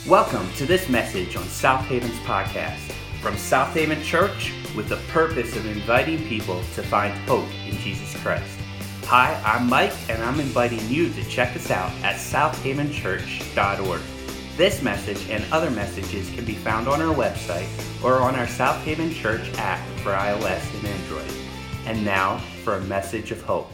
Welcome to this message on South Haven's podcast from South Haven Church with the purpose of inviting people to find hope in Jesus Christ. Hi, I'm Mike, and I'm inviting you to check us out at southavenchurch.org. This message and other messages can be found on our website or on our South Haven Church app for iOS and Android. And now for a message of hope.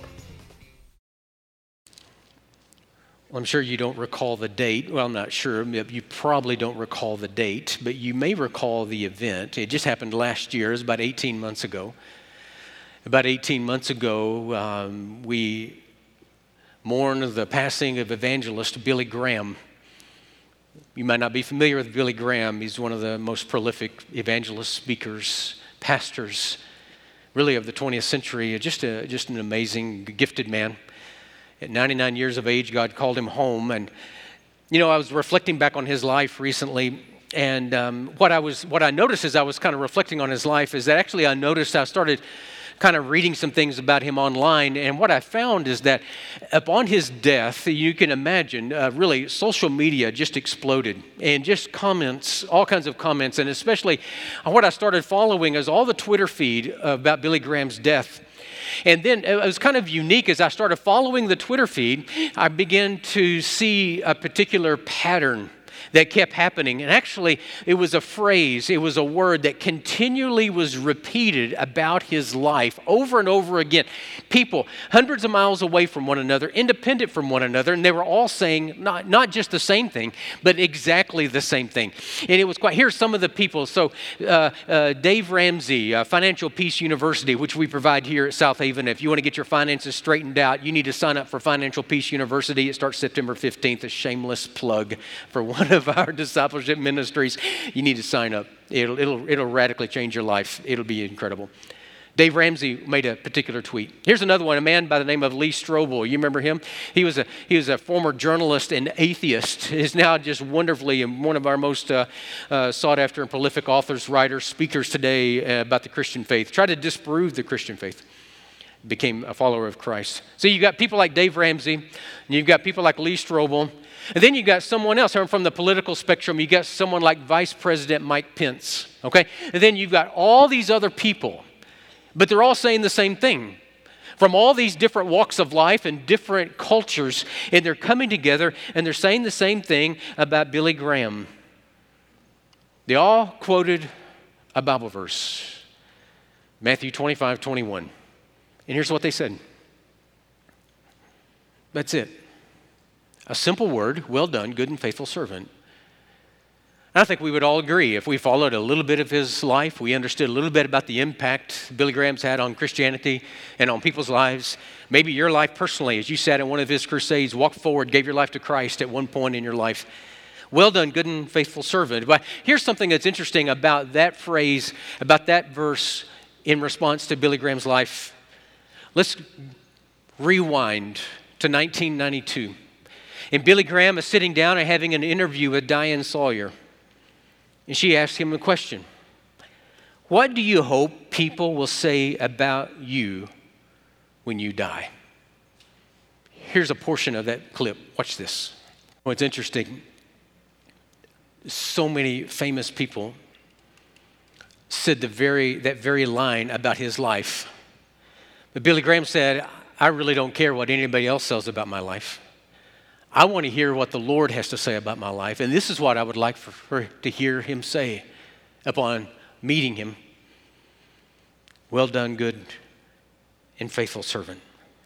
Well, I'm sure you don't recall the date. Well, I'm not sure. You probably don't recall the date, but you may recall the event. It just happened last year. It was about 18 months ago. About 18 months ago, we mourned the passing of evangelist Billy Graham. You might not be familiar with Billy Graham. He's one of the most prolific evangelist speakers, pastors, really of the 20th century. Just an amazing, gifted man. At 99 years of age, God called him home. And, I was reflecting back on his life recently. And what I noticed as I was kind of reflecting on his life is that actually I started kind of reading some things about him online. And what I found is that upon his death, you can imagine, really, social media just exploded. And just comments, all kinds of comments. And especially what I started following is all the Twitter feed about Billy Graham's death. And then it was kind of unique as I started following the Twitter feed, I began to see a particular pattern that kept happening. And actually, it was a phrase, it was a word that continually was repeated about his life over and over again. People hundreds of miles away from one another, independent from one another, and they were all saying not just the same thing, but exactly the same thing. And it was here's some of the people. So Dave Ramsey, Financial Peace University, which we provide here at South Haven. If you want to get your finances straightened out, you need to sign up for Financial Peace University. It starts September 15th, a shameless plug for one of our discipleship ministries. You need to sign up. It'll radically change your life. It'll be incredible. Dave Ramsey made a particular tweet. Here's another one, a man by the name of Lee Strobel. You remember him? He was a former journalist and atheist. He's now just wonderfully one of our most sought after and prolific authors, writers, speakers today about the Christian faith. Tried to disprove the Christian faith. Became a follower of Christ. So you got people like Dave Ramsey, and you've got people like Lee Strobel, and then you got someone else from the political spectrum. You got someone like Vice President Mike Pence, okay? And then you've got all these other people, but they're all saying the same thing from all these different walks of life and different cultures, and they're coming together and they're saying the same thing about Billy Graham. They all quoted a Bible verse, Matthew 25:21. And here's what they said. That's it. A simple word, well done, good and faithful servant. And I think we would all agree if we followed a little bit of his life, we understood a little bit about the impact Billy Graham's had on Christianity and on people's lives. Maybe your life personally, as you sat in one of his crusades, walked forward, gave your life to Christ at one point in your life. Well done, good and faithful servant. But here's something that's interesting about that phrase, about that verse in response to Billy Graham's life. Let's rewind to 1992. And Billy Graham is sitting down and having an interview with Diane Sawyer. And she asked him a question. What do you hope people will say about you when you die? Here's a portion of that clip. Watch this. Well, it's interesting. So many famous people said that very line about his life. But Billy Graham said, I really don't care what anybody else says about my life. I want to hear what the Lord has to say about my life. And this is what I would like to hear him say upon meeting him. Well done, good and faithful servant.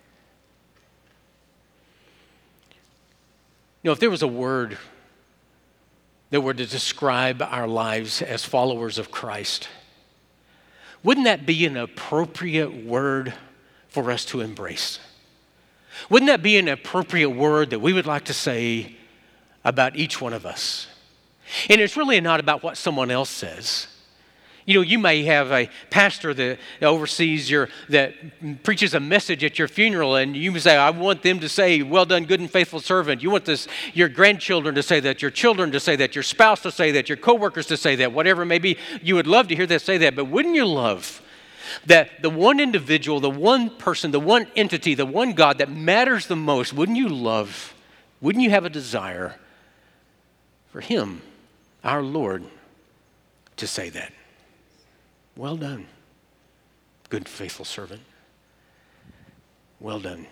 If there was a word that were to describe our lives as followers of Christ, wouldn't that be an appropriate word for us to embrace? Wouldn't that be an appropriate word that we would like to say about each one of us? And it's really not about what someone else says. You may have a pastor that oversees that preaches a message at your funeral, and you say, I want them to say, well done, good and faithful servant. You want your grandchildren to say that, your children to say that, your spouse to say that, your coworkers to say that, whatever it may be. You would love to hear them say that, but wouldn't you love that the one individual, the one person, the one entity, the one God that matters the most, wouldn't you have a desire for him our Lord to say that. Well done, good and faithful servant. Well done.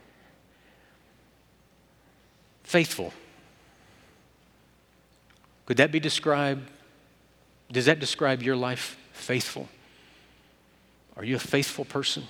Faithful. Could that be described? Does that describe your life? Faithful. Are you a faithful person?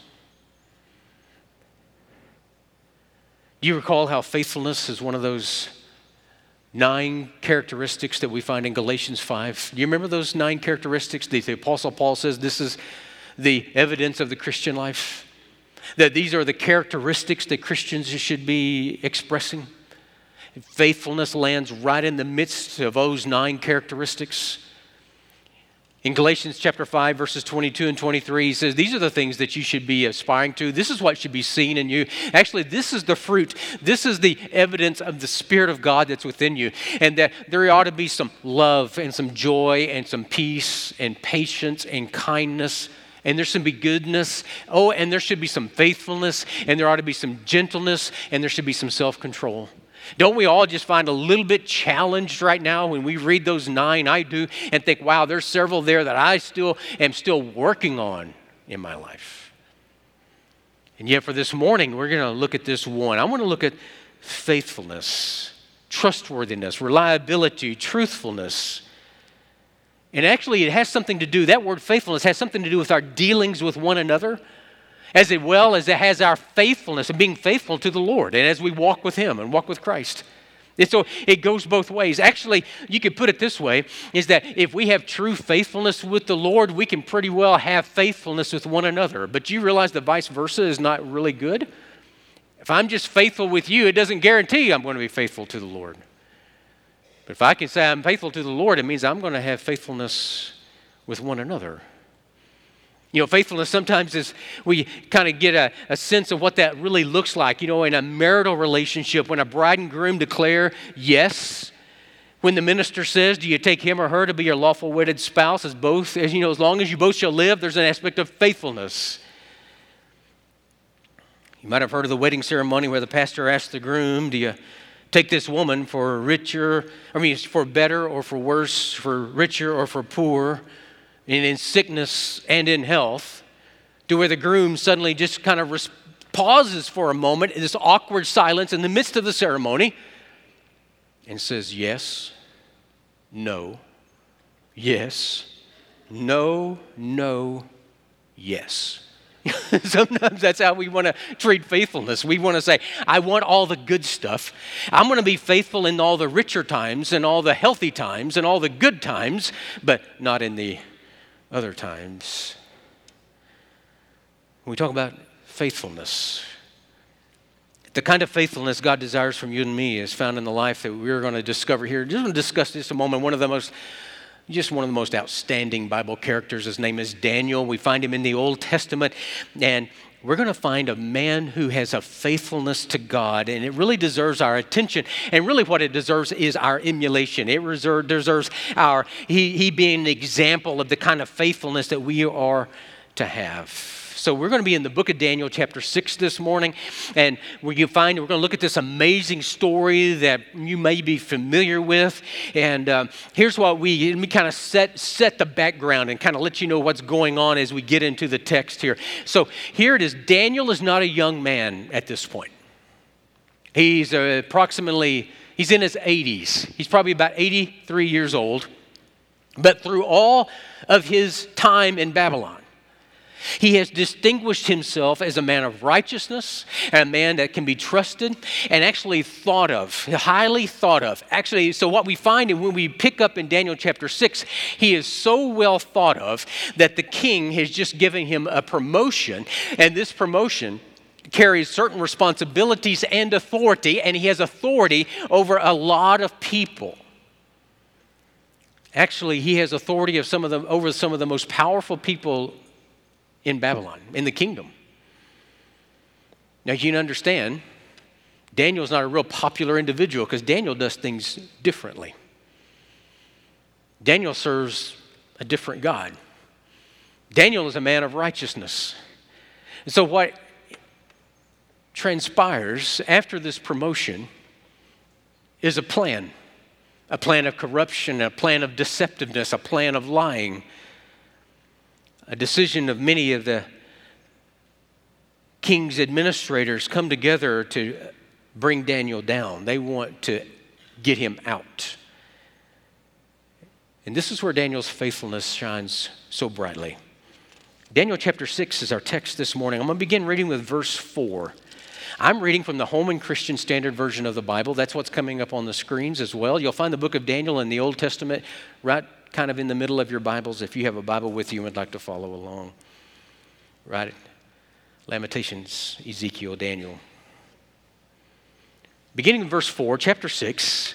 Do you recall how faithfulness is one of those 9 characteristics that we find in Galatians 5? Do you remember those 9 characteristics? The Apostle Paul says this is the evidence of the Christian life, that these are the characteristics that Christians should be expressing. Faithfulness lands right in the midst of those 9 characteristics. In Galatians chapter 5, verses 22 and 23, he says, these are the things that you should be aspiring to. This is what should be seen in you. Actually, this is the fruit. This is the evidence of the Spirit of God that's within you. And that there ought to be some love and some joy and some peace and patience and kindness. And there should be goodness. Oh, and there should be some faithfulness. And there ought to be some gentleness. And there should be some self-control. Don't we all just find a little bit challenged right now when we read those 9? I do, and think, wow, there's several there that I am still working on in my life. And yet for this morning, we're going to look at this one. I want to look at faithfulness, trustworthiness, reliability, truthfulness. And actually, it has something to do, that word faithfulness has something to do with our dealings with one another, as well as it has our faithfulness and being faithful to the Lord, and as we walk with Him and walk with Christ. And so it goes both ways. Actually, you could put it this way, is that if we have true faithfulness with the Lord, we can pretty well have faithfulness with one another. But you realize the vice versa is not really good? If I'm just faithful with you, it doesn't guarantee I'm going to be faithful to the Lord. But if I can say I'm faithful to the Lord, it means I'm going to have faithfulness with one another. You know, faithfulness sometimes is, we kind of get a sense of what that really looks like. You know, in a marital relationship, when a bride and groom declare yes, when the minister says, do you take him or her to be your lawful wedded spouse, as long as you both shall live, there's an aspect of faithfulness. You might have heard of the wedding ceremony where the pastor asks the groom, do you take this woman for for better or for worse, for richer or for poor, and in sickness and in health, to where the groom suddenly just kind of pauses for a moment in this awkward silence in the midst of the ceremony and says, yes, no, yes, no, no, yes. Sometimes that's how we want to treat faithfulness. We want to say, I want all the good stuff. I'm going to be faithful in all the richer times and all the healthy times and all the good times, but not in the other times. When we talk about faithfulness, the kind of faithfulness God desires from you and me is found in the life that we're going to discover here. Just going to discuss just a moment. One of the most outstanding Bible characters. His name is Daniel. We find him in the Old Testament, and we're going to find a man who has a faithfulness to God, and it really deserves our attention. And really what it deserves is our emulation. It deserves he being an example of the kind of faithfulness that we are to have. So we're going to be in the book of Daniel chapter 6 this morning, and we're going to look at this amazing story that you may be familiar with. And here's what let me kind of set the background and kind of let you know what's going on as we get into the text here. So here it is. Daniel is not a young man at this point. He's in his 80s. He's probably about 83 years old. But through all of his time in Babylon, he has distinguished himself as a man of righteousness and a man that can be trusted and actually thought of, highly thought of. Actually, so what we find, and when we pick up in Daniel chapter 6, he is so well thought of that the king has just given him a promotion, and this promotion carries certain responsibilities and authority, and he has authority over a lot of people. Actually, he has authority over some of the most powerful people in Babylon, in the kingdom. Now, you can understand, Daniel's not a real popular individual because Daniel does things differently. Daniel serves a different God. Daniel is a man of righteousness. And so what transpires after this promotion is a plan a plan of corruption, a plan of deceptiveness, a plan of lying, a decision of many of the king's administrators come together to bring Daniel down. They want to get him out. And this is where Daniel's faithfulness shines so brightly. Daniel chapter 6 is our text this morning. I'm going to begin reading with verse 4. I'm reading from the Holman Christian Standard Version of the Bible. That's what's coming up on the screens as well. You'll find the book of Daniel in the Old Testament right kind of in the middle of your Bibles if you have a Bible with you and would like to follow along. Right? Lamentations, Ezekiel, Daniel. Beginning in verse 4, chapter 6.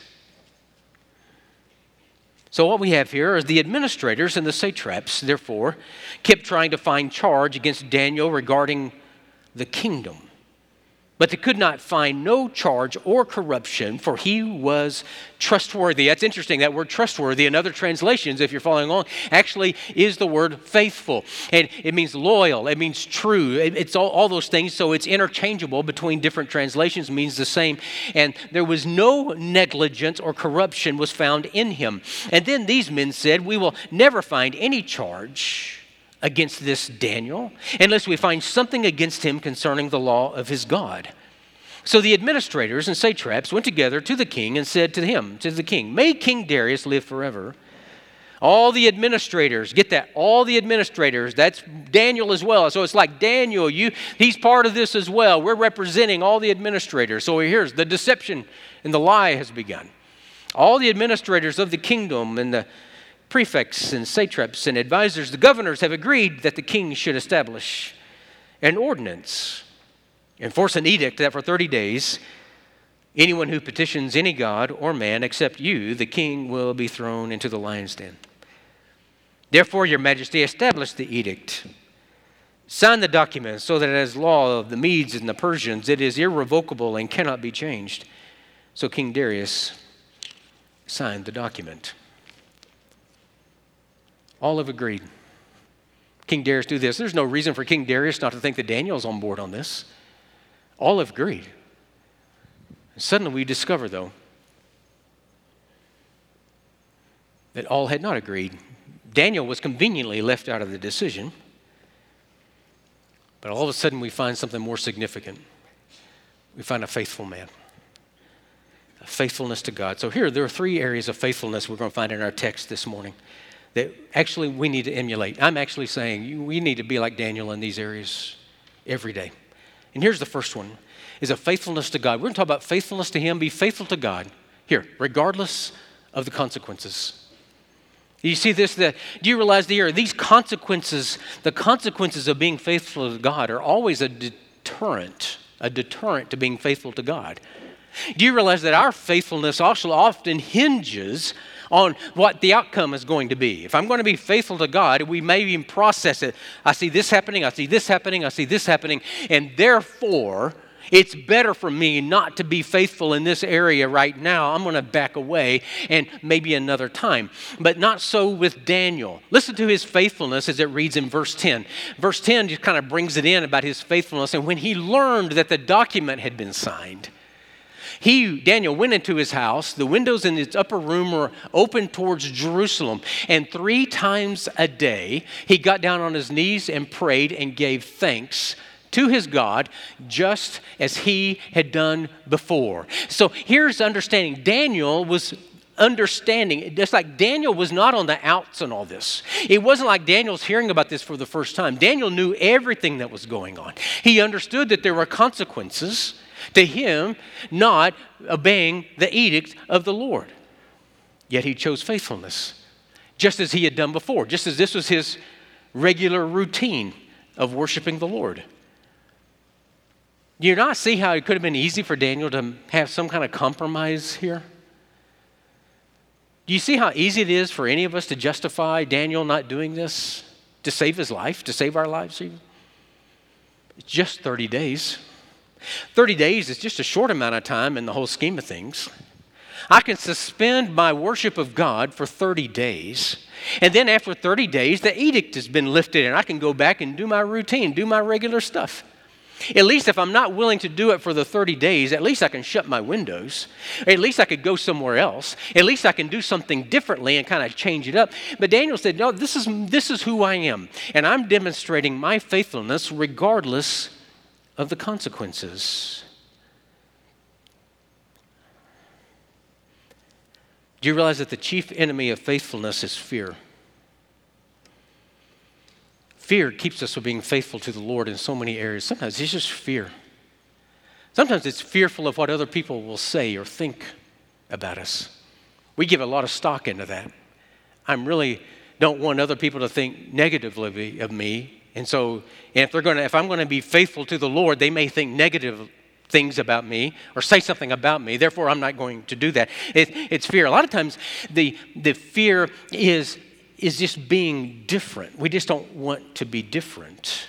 So what we have here is the administrators and the satraps, therefore, kept trying to find charge against Daniel regarding the kingdom. But they could not find no charge or corruption, for he was trustworthy. That's interesting. That word trustworthy in other translations, if you're following along, actually is the word faithful. And it means loyal. It means true. It's all those things, so it's interchangeable between different translations, means the same. And there was no negligence or corruption was found in him. And then these men said, we will never find any charge against this Daniel unless we find something against him concerning the law of his God. So the administrators and satraps went together to the king and said to the king, may King Darius live forever. All the administrators, get that, all the administrators, that's Daniel as well. So it's like Daniel, he's part of this as well. We're representing all the administrators. So here's the deception and the lie has begun. All the administrators of the kingdom and the prefects and satraps and advisors, the governors have agreed that the king should establish an ordinance, enforce an edict that for 30 days, anyone who petitions any god or man except you, the king, will be thrown into the lion's den. Therefore, your majesty, establish the edict. Sign the document so that as law of the Medes and the Persians, it is irrevocable and cannot be changed. So King Darius signed the document. All have agreed. King Darius do this. There's no reason for King Darius not to think that Daniel's on board on this. All have agreed. And suddenly we discover, though, that all had not agreed. Daniel was conveniently left out of the decision. But all of a sudden we find something more significant. We find a faithful man. A faithfulness to God. So here, there are 3 areas of faithfulness we're going to find in our text this morning that actually we need to emulate. I'm actually saying we need to be like Daniel in these areas every day. And here's the first one, is a faithfulness to God. We're going to talk about faithfulness to Him. Be faithful to God. Here, regardless of the consequences. You see this? Do you realize these consequences, the consequences of being faithful to God are always a deterrent to being faithful to God. Do you realize that our faithfulness also often hinges on what the outcome is going to be? If I'm going to be faithful to God, we may even process it. I see this happening, I see this happening, I see this happening, and therefore, it's better for me not to be faithful in this area right now. I'm going to back away and maybe another time. But not so with Daniel. Listen to his faithfulness as it reads in verse 10. Verse 10 just kind of brings it in about his faithfulness. And when he learned that the document had been signed, Daniel went into his house. The windows in its upper room were open towards Jerusalem. And 3 times a day, he got down on his knees and prayed and gave thanks to his God, just as he had done before. So here's understanding. Daniel was understanding, just like Daniel was not on the outs on all this. It wasn't like Daniel's hearing about this for the first time. Daniel knew everything that was going on. He understood that there were consequences to him not obeying the edict of the Lord. Yet he chose faithfulness, just as he had done before, just as this was his regular routine of worshiping the Lord. Do you not see how it could have been easy for Daniel to have some kind of compromise here? Do you see how easy it is for any of us to justify Daniel not doing this to save his life, to save our lives even? It's just 30 days. 30 days is just a short amount of time in the whole scheme of things. I can suspend my worship of God for 30 days, and then after 30 days, the edict has been lifted, and I can go back and do my routine, do my regular stuff. At least if I'm not willing to do it for the 30 days, at least I can shut my windows. At least I could go somewhere else. At least I can do something differently and kind of change it up. But Daniel said, no, this is who I am. And I'm demonstrating my faithfulness regardless of the consequences. Do you realize that the chief enemy of faithfulness is fear? Fear keeps us from being faithful to the Lord in so many areas. Sometimes it's just fear. Sometimes it's fearful of what other people will say or think about us. We give a lot of stock into that. I really don't want other people to think negatively of me. And so if I'm going to be faithful to the Lord, they may think negative things about me or say something about me. Therefore, I'm not going to do that. It's fear. A lot of times the fear is just being different. We just don't want to be different.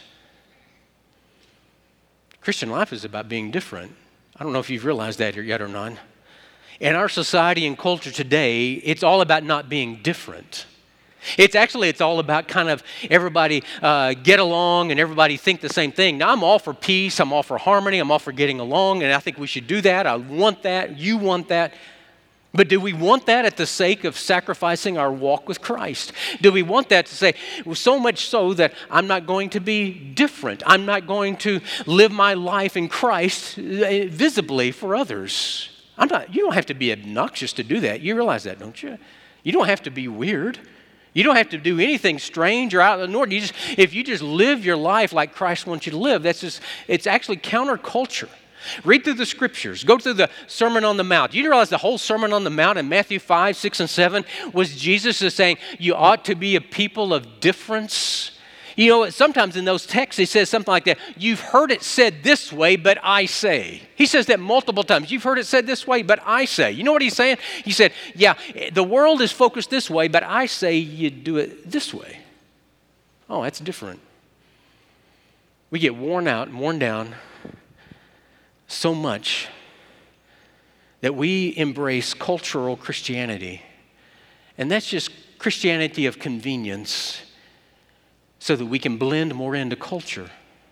Christian life is about being different. I don't know if you've realized that yet or not. In our society and culture today, it's all about not being different. It's all about kind of everybody get along and everybody think the same thing. Now, I'm all for peace. I'm all for harmony. I'm all for getting along, and I think we should do that. I want that. You want that. But do we want that at the sake of sacrificing our walk with Christ? Do we want that to say, well, so much so that I'm not going to be different? I'm not going to live my life in Christ visibly for others. You don't have to be obnoxious to do that. You realize that, don't you? You don't have to be weird. You don't have to do anything strange or out of the norm. If you just live your life like Christ wants you to live, it's actually counterculture. Read through the scriptures. Go through the Sermon on the Mount. You realize the whole Sermon on the Mount in Matthew 5, 6, and 7 was Jesus is saying, you ought to be a people of difference. You know, sometimes in those texts, he says something like that. You've heard it said this way, but I say. He says that multiple times. You've heard it said this way, but I say. You know what he's saying? He said, yeah, the world is focused this way, but I say you do it this way. Oh, that's different. We get worn out and worn down so much that we embrace cultural Christianity. And that's just Christianity of convenience so that we can blend more into culture.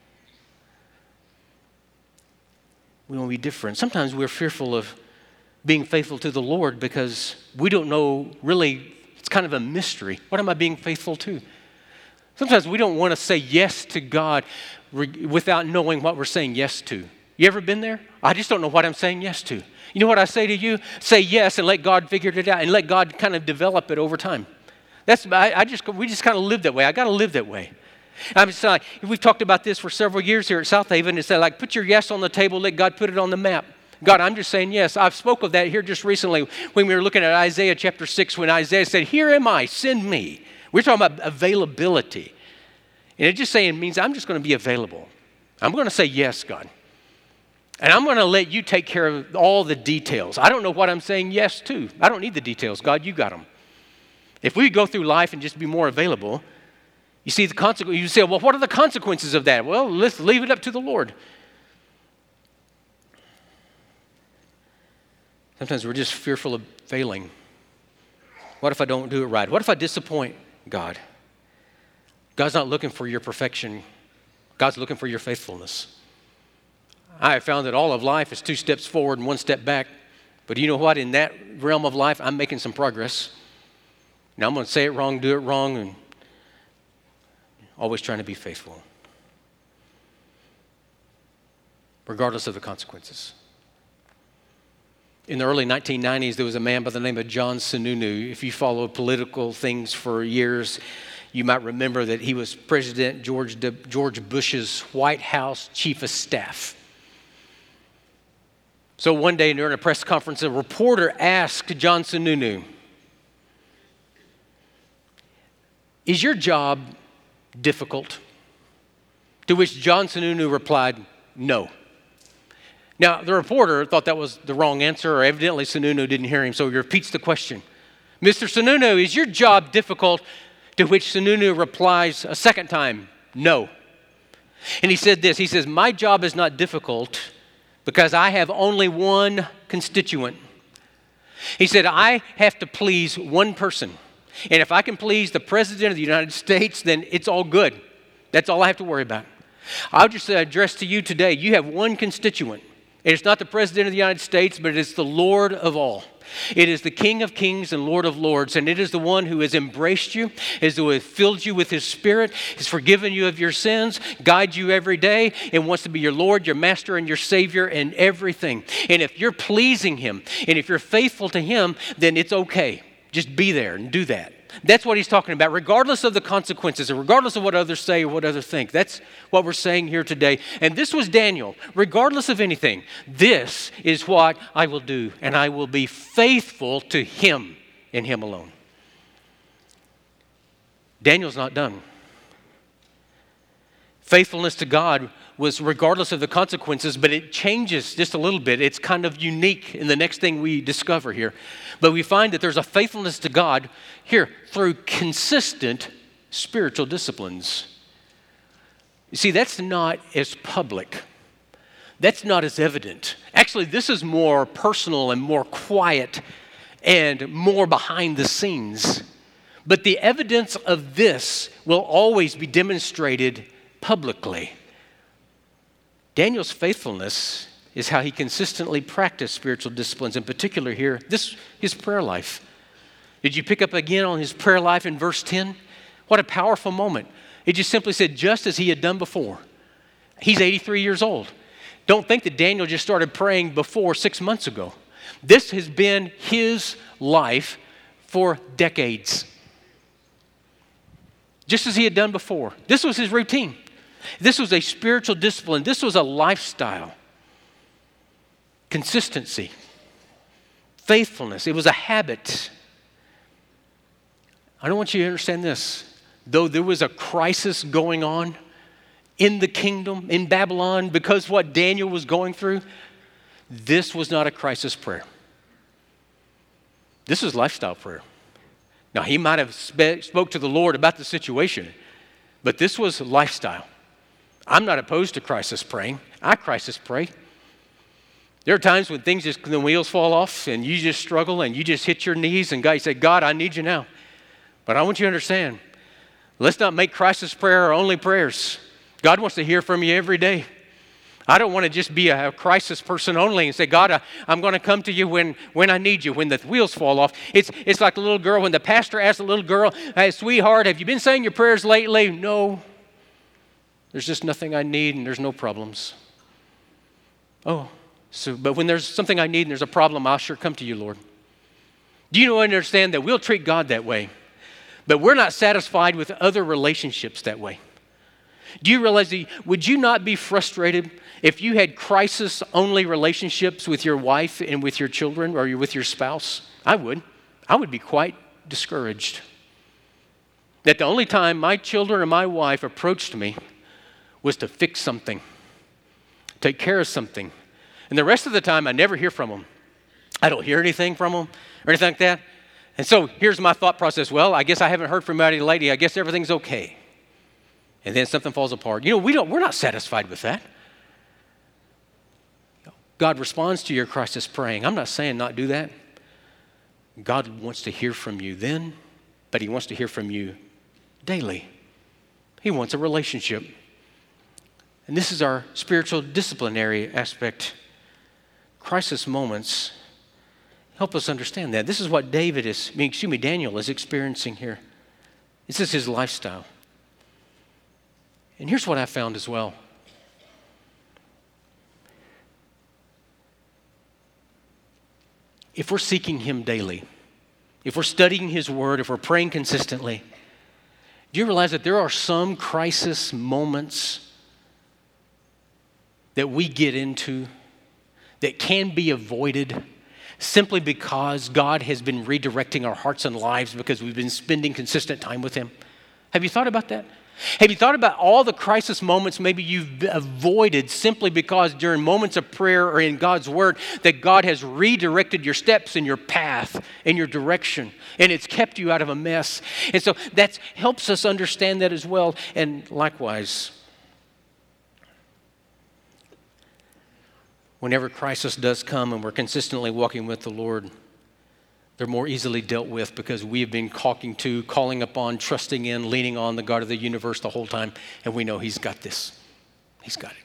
We want to be different. Sometimes we're fearful of being faithful to the Lord because we don't know really, it's kind of a mystery. What am I being faithful to? Sometimes we don't want to say yes to God without knowing what we're saying yes to. You ever been there? I just don't know what I'm saying yes to. You know what I say to you? Say yes and let God figure it out and let God kind of develop it over time. We just kind of live that way. I got to live that way. I'm just like, we've talked about this for several years here at South Haven. It's like, put your yes on the table, let God put it on the map. God, I'm just saying yes. I've spoke of that here just recently when we were looking at Isaiah chapter 6 when Isaiah said, here am I, send me. We're talking about availability. And it just saying means I'm just going to be available. I'm going to say yes, God. And I'm going to let you take care of all the details. I don't know what I'm saying yes to. I don't need the details. God, you got them. If we go through life and just be more available, you see the consequence. You say, well, what are the consequences of that? Well, let's leave it up to the Lord. Sometimes we're just fearful of failing. What if I don't do it right? What if I disappoint God? God's not looking for your perfection. God's looking for your faithfulness. I have found that all of life is 2 steps forward and 1 step back. But you know what? In that realm of life, I'm making some progress. Now I'm going to say it wrong, do it wrong, and always trying to be faithful, regardless of the consequences. In the early 1990s, there was a man by the name of John Sununu. If you follow political things for years, you might remember that he was President George Bush's White House chief of staff. So one day during a press conference, a reporter asked John Sununu, is your job difficult? To which John Sununu replied, no. Now, the reporter thought that was the wrong answer, or evidently Sununu didn't hear him, so he repeats the question. Mr. Sununu, is your job difficult? To which Sununu replies a second time, no. And he said this, he says, my job is not difficult because I have only one constituent. He said, I have to please one person. And if I can please the President of the United States, then it's all good. That's all I have to worry about. I'll just address to you today, you have one constituent. And it's not the President of the United States, but it is the Lord of all. It is the King of kings and Lord of lords, and it is the one who has embraced you, who has filled you with His Spirit, has forgiven you of your sins, guides you every day, and wants to be your Lord, your Master, and your Savior in everything. And if you're pleasing Him, and if you're faithful to Him, then it's okay. Just be there and do that. That's what he's talking about, regardless of the consequences, and regardless of what others say or what others think. That's what we're saying here today. And this was Daniel. Regardless of anything, this is what I will do, and I will be faithful to Him and Him alone. Daniel's not done. Faithfulness to God was regardless of the consequences, but it changes just a little bit. It's kind of unique in the next thing we discover here. But we find that there's a faithfulness to God here through consistent spiritual disciplines. You see, that's not as public. That's not as evident. Actually, this is more personal and more quiet and more behind the scenes. But the evidence of this will always be demonstrated publicly. Daniel's faithfulness is how he consistently practiced spiritual disciplines. In particular here, his prayer life. Did you pick up again on his prayer life in verse 10? What a powerful moment. It just simply said, just as he had done before. He's 83 years old. Don't think that Daniel just started praying before 6 months ago. This has been his life for decades. Just as he had done before. This was his routine. This was a spiritual discipline. This was a lifestyle. Consistency. Faithfulness. It was a habit. I don't want you to understand this. Though there was a crisis going on in the kingdom, in Babylon, because what Daniel was going through, this was not a crisis prayer. This was lifestyle prayer. Now, he might have spoke to the Lord about the situation, but this was lifestyle. I'm not opposed to crisis praying. I crisis pray. There are times when the wheels fall off and you just struggle and you just hit your knees and you say, God, I need you now. But I want you to understand, let's not make crisis prayer our only prayers. God wants to hear from you every day. I don't want to just be a crisis person only and say, God, I'm going to come to you when I need you, when the wheels fall off. It's like the little girl, when the pastor asks the little girl, hey, sweetheart, have you been saying your prayers lately? No. There's just nothing I need and there's no problems. But when there's something I need and there's a problem, I'll sure come to you, Lord. Do you understand that we'll treat God that way? But we're not satisfied with other relationships that way. Do you realize would you not be frustrated if you had crisis-only relationships with your wife and with your children or with your spouse? I would. I would be quite discouraged. That the only time my children or my wife approached me was to fix something, take care of something. And the rest of the time, I never hear from them. I don't hear anything from them or anything like that. And so here's my thought process. Well, I guess I haven't heard from anybody lately. I guess everything's okay. And then something falls apart. We're not satisfied with that. God responds to your crisis praying. I'm not saying not do that. God wants to hear from you then, but He wants to hear from you daily. He wants a relationship. And this is our spiritual disciplinary aspect. Crisis moments help us understand that. This is what Daniel is experiencing here. This is his lifestyle. And here's what I found as well. If we're seeking Him daily, if we're studying His Word, if we're praying consistently, do you realize that there are some crisis moments that we get into that can be avoided simply because God has been redirecting our hearts and lives because we've been spending consistent time with Him? Have you thought about that? Have you thought about all the crisis moments maybe you've avoided simply because during moments of prayer or in God's Word that God has redirected your steps and your path and your direction, and it's kept you out of a mess? And so that helps us understand that as well. And likewise, whenever crisis does come and we're consistently walking with the Lord, they're more easily dealt with because we have been calling upon, trusting in, leaning on the God of the universe the whole time, and we know He's got this. He's got it.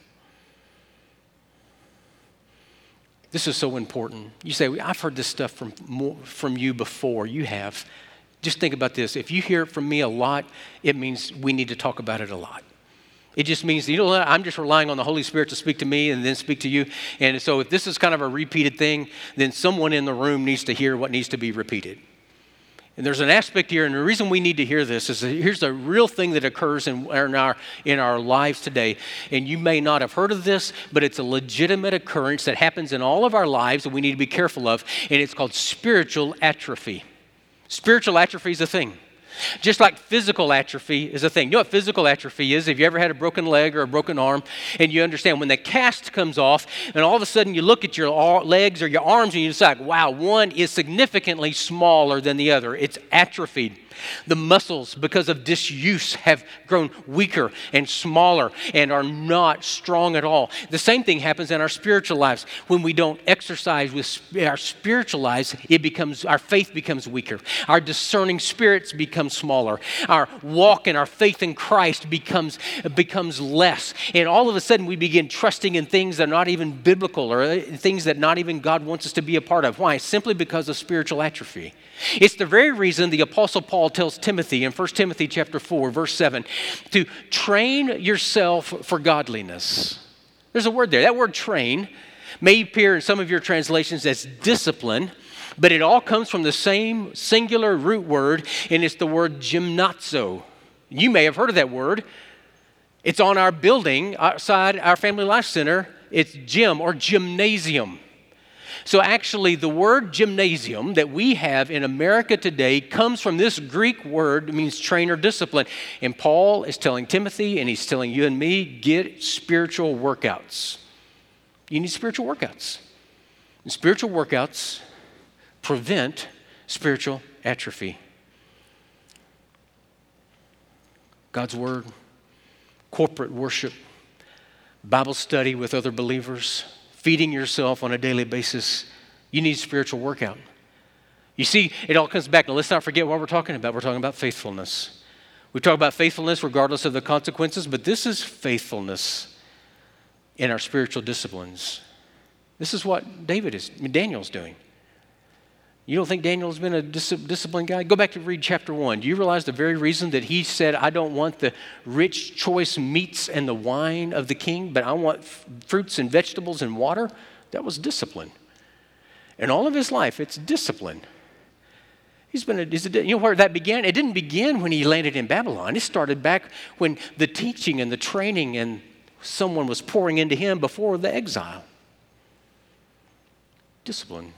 This is so important. You say, I've heard this stuff from you before. You have. Just think about this. If you hear it from me a lot, it means we need to talk about it a lot. It just means, you know what, I'm just relying on the Holy Spirit to speak to me and then speak to you. And so if this is kind of a repeated thing, then someone in the room needs to hear what needs to be repeated. And there's an aspect here, and the reason we need to hear this is that here's a real thing that occurs in our lives today. And you may not have heard of this, but it's a legitimate occurrence that happens in all of our lives that we need to be careful of, and it's called spiritual atrophy. Spiritual atrophy is a thing. Just like physical atrophy is a thing. You know what physical atrophy is? Have you ever had a broken leg or a broken arm? And you understand when the cast comes off and all of a sudden you look at your legs or your arms and you decide, wow, one is significantly smaller than the other. It's atrophied. The muscles, because of disuse, have grown weaker and smaller and are not strong at all. The same thing happens in our spiritual lives. When we don't exercise with our spiritual lives, our faith becomes weaker. Our discerning spirits become smaller. Our walk and our faith in Christ becomes less. And all of a sudden we begin trusting in things that are not even biblical or things that not even God wants us to be a part of. Why? Simply because of spiritual atrophy. It's the very reason the Apostle Paul tells Timothy in 1 Timothy chapter 4, verse 7, to train yourself for godliness. There's a word there. That word train may appear in some of your translations as discipline, but it all comes from the same singular root word, and it's the word gymnazo. You may have heard of that word. It's on our building outside our Family Life Center. It's gym or gymnasium. So actually, the word gymnasium that we have in America today comes from this Greek word. It means train or discipline. And Paul is telling Timothy, and he's telling you and me, get spiritual workouts. You need spiritual workouts. And spiritual workouts prevent spiritual atrophy. God's word, corporate worship, Bible study with other believers, feeding yourself on a daily basis. You need spiritual workout. You see, it all comes back. Now, let's not forget what we're talking about. We're talking about faithfulness. We talk about faithfulness regardless of the consequences, but this is faithfulness in our spiritual disciplines. This is what Daniel's doing. You don't think Daniel's been a disciplined guy? Go back to read chapter 1. Do you realize the very reason that he said, I don't want the rich, choice meats and the wine of the king, but I want fruits and vegetables and water? That was discipline. And all of his life, it's discipline. You know where that began? It didn't begin when he landed in Babylon. It started back when the teaching and the training and someone was pouring into him before the exile. Discipline.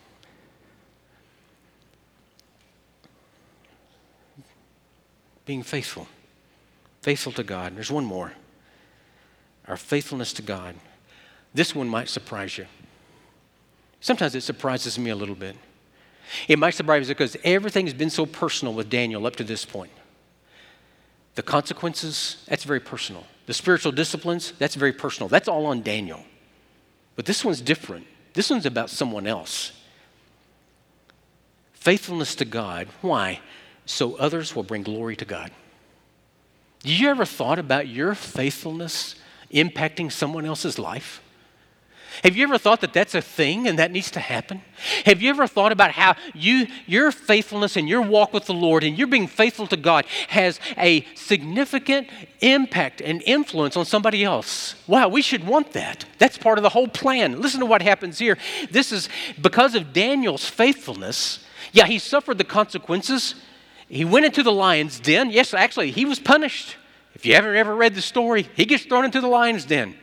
Being faithful to God. There's one more. Our faithfulness to God. This one might surprise you. Sometimes it surprises me a little bit. It might surprise you because everything has been so personal with Daniel up to this point. The consequences, that's very personal. The spiritual disciplines, that's very personal. That's all on Daniel. But this one's different. This one's about someone else. Faithfulness to God. Why? So others will bring glory to God. Did you ever thought about your faithfulness impacting someone else's life? Have you ever thought that that's a thing and that needs to happen? Have you ever thought about how your faithfulness and your walk with the Lord and your being faithful to God has a significant impact and influence on somebody else? Wow, we should want that. That's part of the whole plan. Listen to what happens here. This is because of Daniel's faithfulness. Yeah, he suffered the consequences. He went into the lion's den. Yes, actually, he was punished. If you haven't ever read the story, he gets thrown into the lion's den.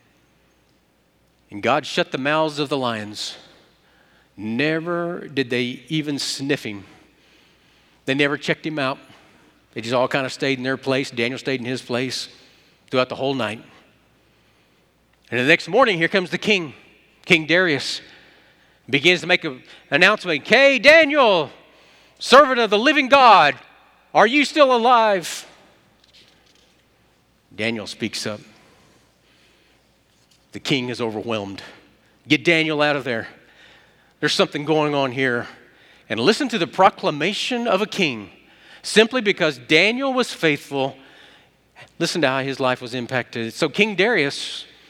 And God shut the mouths of the lions. Never did they even sniff him. They never checked him out. They just all kind of stayed in their place. Daniel stayed in his place throughout the whole night. And the next morning, here comes the king, King Darius. Begins to make an announcement. Hey, Daniel, servant of the living God, are you still alive? Daniel speaks up. The king is overwhelmed. Get Daniel out of there. There's something going on here. And listen to the proclamation of a king. Simply because Daniel was faithful, listen to how his life was impacted. So King Darius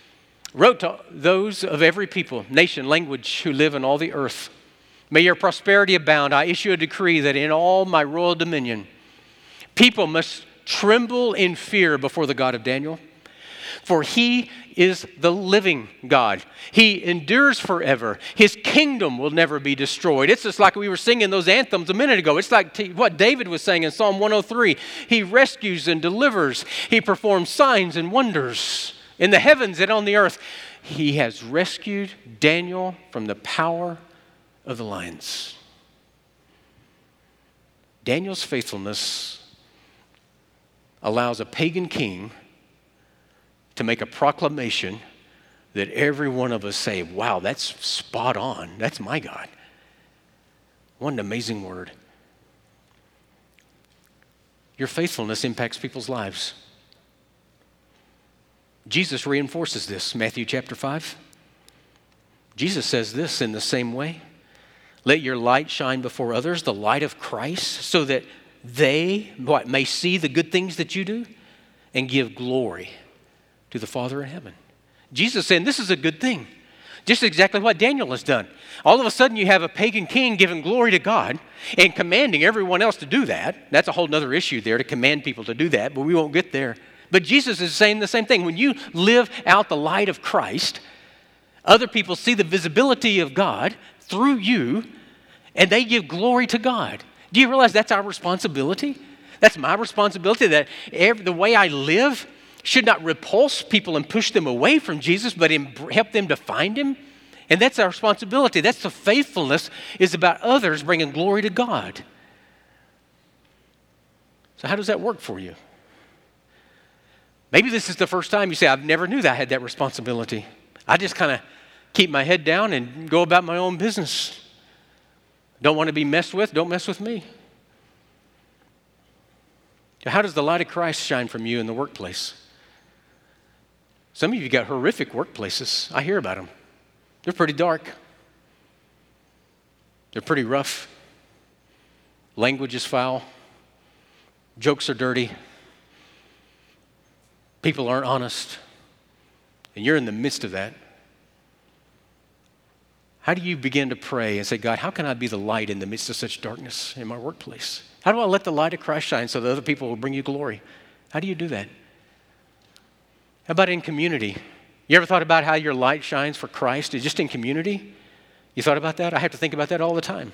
wrote to those of every people, nation, language who live in all the earth, may your prosperity abound. I issue a decree that in all my royal dominion, people must tremble in fear before the God of Daniel. For he is the living God. He endures forever. His kingdom will never be destroyed. It's just like we were singing those anthems a minute ago. It's like what David was saying in Psalm 103. He rescues and delivers. He performs signs and wonders in the heavens and on the earth. He has rescued Daniel from the power of the lions. Daniel's faithfulness allows a pagan king to make a proclamation that every one of us say, wow, that's spot on. That's my God. What an amazing word. Your faithfulness impacts people's lives. Jesus reinforces this, Matthew chapter 5. Jesus says this in the same way. Let your light shine before others, the light of Christ, so that they may see the good things that you do and give glory to the Father in heaven. Jesus saying this is a good thing. Just exactly what Daniel has done. All of a sudden you have a pagan king giving glory to God and commanding everyone else to do that. That's a whole other issue there, to command people to do that, but we won't get there. But Jesus is saying the same thing. When you live out the light of Christ, other people see the visibility of God through you, and they give glory to God. Do you realize that's our responsibility? That's my responsibility, that the way I live should not repulse people and push them away from Jesus, but help them to find him. And that's our responsibility. That's the faithfulness, is about others bringing glory to God. So how does that work for you? Maybe this is the first time you say, I've never knew that I had that responsibility. I just kind of keep my head down and go about my own business. Don't want to be messed with, don't mess with me. So how does the light of Christ shine from you in the workplace? Some of you got horrific workplaces. I hear about them. They're pretty dark. They're pretty rough. Language is foul. Jokes are dirty. People aren't honest. And you're in the midst of that. How do you begin to pray and say, God, how can I be the light in the midst of such darkness in my workplace? How do I let the light of Christ shine so that other people will bring you glory? How do you do that? How about in community? You ever thought about how your light shines for Christ? Just in community? You thought about that? I have to think about that all the time.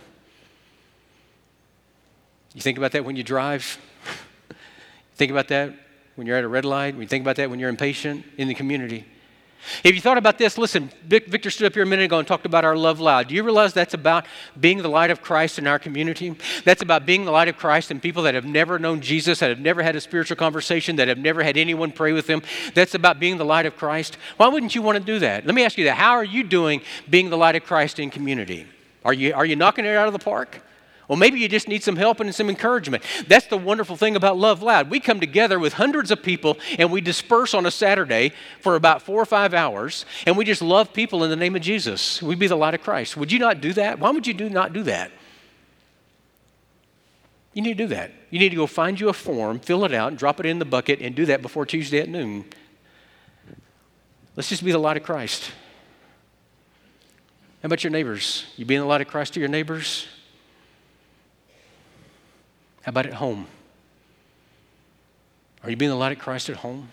You think about that when you drive? Think about that when you're at a red light? You think about that when you're impatient in the community? If you thought about this, listen, Victor stood up here a minute ago and talked about our Love Loud. Do you realize that's about being the light of Christ in our community? That's about being the light of Christ in people that have never known Jesus, that have never had a spiritual conversation, that have never had anyone pray with them. That's about being the light of Christ. Why wouldn't you want to do that? Let me ask you that. How are you doing being the light of Christ in community? Are you knocking it out of the park? Well, maybe you just need some help and some encouragement. That's the wonderful thing about Love Loud. We come together with hundreds of people and we disperse on a Saturday for about 4 or 5 hours, and we just love people in the name of Jesus. We be the light of Christ. Would you not do that? Why would you not do that? You need to do that. You need to go find you a form, fill it out, and drop it in the bucket, and do that before Tuesday at noon. Let's just be the light of Christ. How about your neighbors? You being the light of Christ to your neighbors? How about at home? Are you being the light of Christ at home?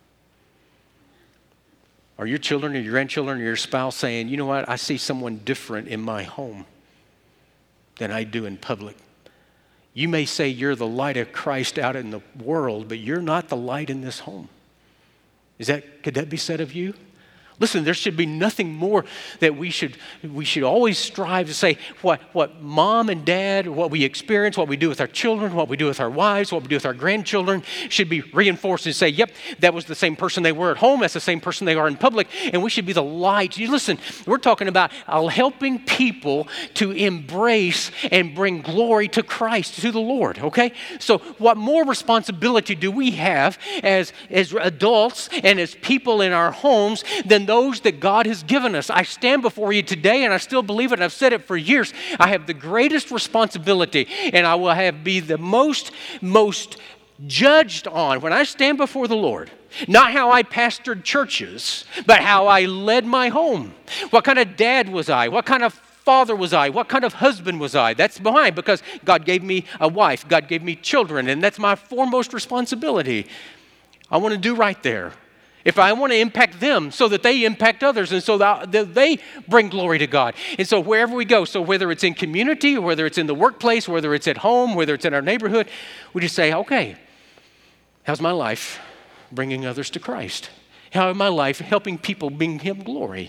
Are your children or your grandchildren or your spouse saying, you know what, I see someone different in my home than I do in public? You may say you're the light of Christ out in the world, but you're not the light in this home. Could that be said of you? Listen, there should be nothing more that we should always strive to say what mom and dad, what we experience, what we do with our children, what we do with our wives, what we do with our grandchildren should be reinforced and say, yep, that was the same person they were at home, that's the same person they are in public, and we should be the light. You listen, we're talking about helping people to embrace and bring glory to Christ, to the Lord, okay? So what more responsibility do we have as adults and as people in our homes than those that God has given us? I stand before you today, and I still believe it, and I've said it for years. I have the greatest responsibility, and I will be the most judged on when I stand before the Lord, not how I pastored churches, but how I led my home. What kind of dad was I? What kind of father was I? What kind of husband was I? That's mine because God gave me a wife. God gave me children, and that's my foremost responsibility. I want to do right there. If I want to impact them so that they impact others and so that they bring glory to God. And so wherever we go, so whether it's in community, whether it's in the workplace, whether it's at home, whether it's in our neighborhood, we just say, okay, how's my life bringing others to Christ? How is my life helping people bring Him glory?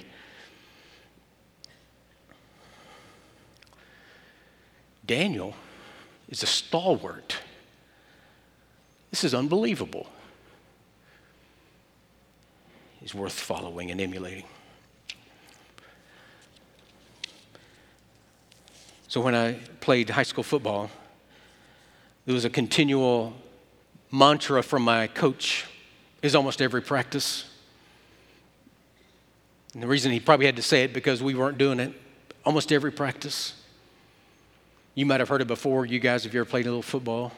Daniel is a stalwart. This is unbelievable. He's worth following and emulating. So when I played high school football, there was a continual mantra from my coach is almost every practice. And the reason he probably had to say it because we weren't doing it almost every practice. You might have heard it before, you guys, if you ever played a little football.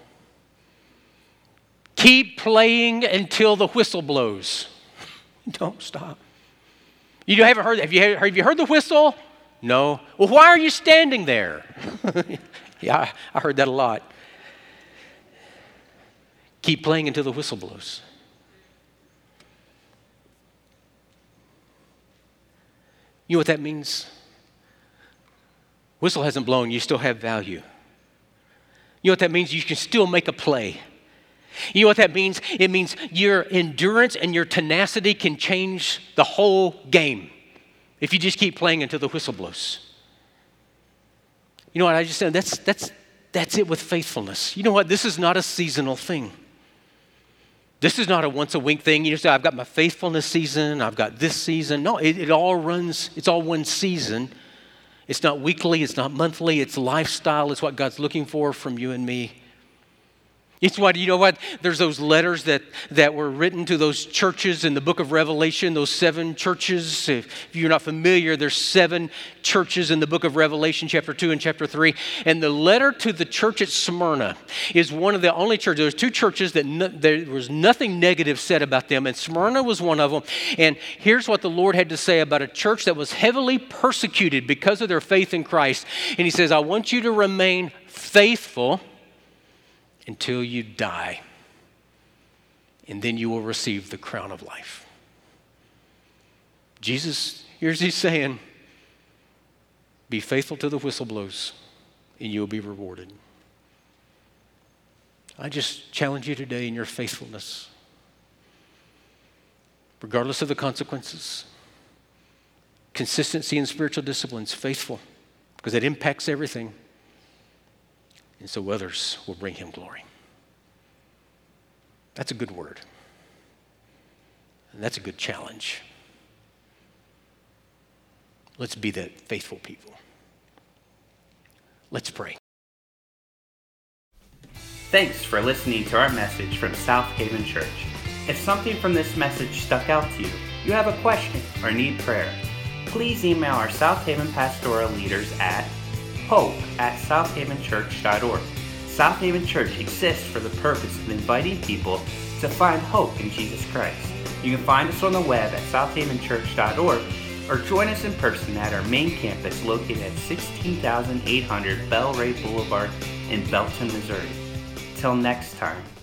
Keep playing until the whistle blows. Don't stop. You haven't heard that. Have you heard the whistle? No. Well, why are you standing there? Yeah, I heard that a lot. Keep playing until the whistle blows. You know what that means? Whistle hasn't blown, you still have value. You know what that means? You can still make a play. You know what that means? It means your endurance and your tenacity can change the whole game if you just keep playing until the whistle blows. You know what I just said? That's it with faithfulness. You know what? This is not a seasonal thing. This is not a once a week thing. You say, I've got my faithfulness season, I've got this season. No, it all runs, it's all one season. It's not weekly, it's not monthly, it's lifestyle. It's what God's looking for from you and me. It's what, you know what, there's those letters that were written to those churches in the book of Revelation, those 7 churches. If you're not familiar, there's 7 churches in the book of Revelation, chapter 2 and chapter 3. And the letter to the church at Smyrna is one of the only churches. There's 2 churches that there was nothing negative said about them, and Smyrna was one of them. And here's what the Lord had to say about a church that was heavily persecuted because of their faith in Christ. And He says, I want you to remain faithful until you die, and then you will receive the crown of life. Jesus, here's He's saying, be faithful till the whistle blows, and you'll be rewarded. I just challenge you today in your faithfulness, regardless of the consequences. Consistency in spiritual disciplines, faithful, because it impacts everything. And so others will bring Him glory. That's a good word. And that's a good challenge. Let's be that faithful people. Let's pray. Thanks for listening to our message from South Haven Church. If something from this message stuck out to you, you have a question or need prayer, please email our South Haven pastoral leaders at hope@southavenchurch.org. South Haven Church exists for the purpose of inviting people to find hope in Jesus Christ. You can find us on the web at southavenchurch.org or join us in person at our main campus located at 16,800 Bell Ray Boulevard in Belton, Missouri. Till next time.